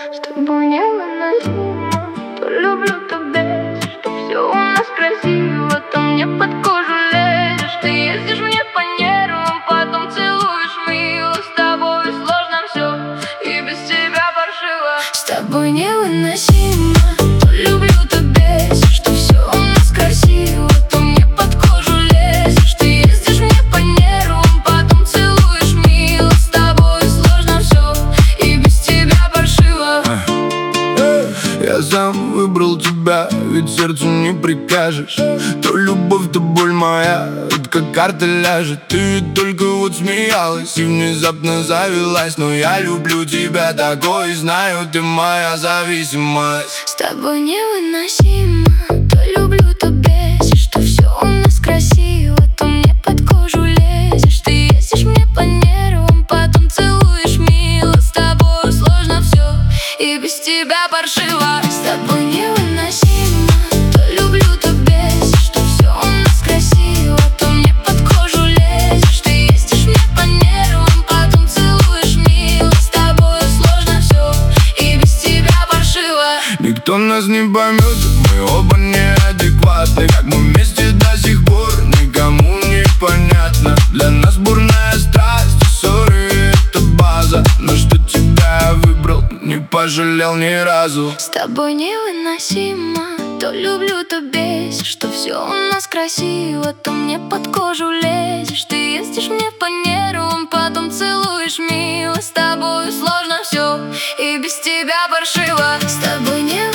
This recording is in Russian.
С тобой невыносимо, то люблю, то бесишь, что все у нас красиво, то мне под кожу лезешь. Ты ездишь мне по нервам, потом целуешь мило. С тобой сложно все, и без тебя паршиво. С тобой невыносимо, то люблю, то бесишь, что все у нас красиво, то мне под кожу лезешь. Ты ездишь мне по нервам, потом целуешь мило. С тобой сложно все, и без тебя паршиво. Я сам выбрал тебя, ведь сердцу не прикажешь. То любовь, то боль моя, это как карта ляжет. Ты только вот смеялась и внезапно завелась. Но я люблю тебя такой, знаю, ты моя зависимость. С тобой невыносимо, то люблю, то бесишь, что все у нас красиво, то мне под кожу лезешь. Ты ездишь мне по нервам, потом целуешь мило. С тобой сложно все, и без тебя паршиво. С тобой невыносимо, то люблю, то бесишь, что все у нас красиво, то мне под кожу лезешь. Ты ездишь мне по нервам, потом целуешь мило. С тобой сложно все, и без тебя паршиво. Никто нас не поймет, мы оба неадекватны. Как мы вместе до сих пор, никому не понятно. Для нас бурная страсть, ссоры — это база. Но что тебя я выбрал, не пожалел ни разу. С тобой невыносимо, то люблю, то бесишь, что все у нас красиво, то мне под кожу лезешь. Ты ездишь мне по нервам, потом целуешь мило. С тобой сложно все, и без тебя паршиво. С тобой невыносимо.